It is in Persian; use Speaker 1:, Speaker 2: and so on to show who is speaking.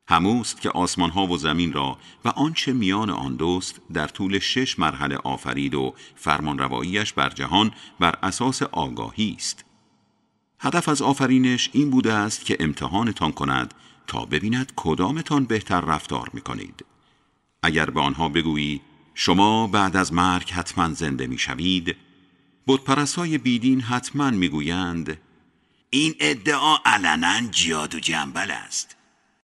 Speaker 1: هموست که آسمانها و زمین را و آنچه میان آن دوست در طول 6 مرحله آفرید و فرمانرواییش بر جهان بر اساس آگاهی است. هدف از آفرینش این بوده است که امتحانتان کند تا ببیند کدامتان بهتر رفتار میکنید. اگر به آنها بگویی شما بعد از مرگ حتما زنده میشوید، بتپرستای بیدین حتما میگویند این ادعا علنا جیاد و جنبل است.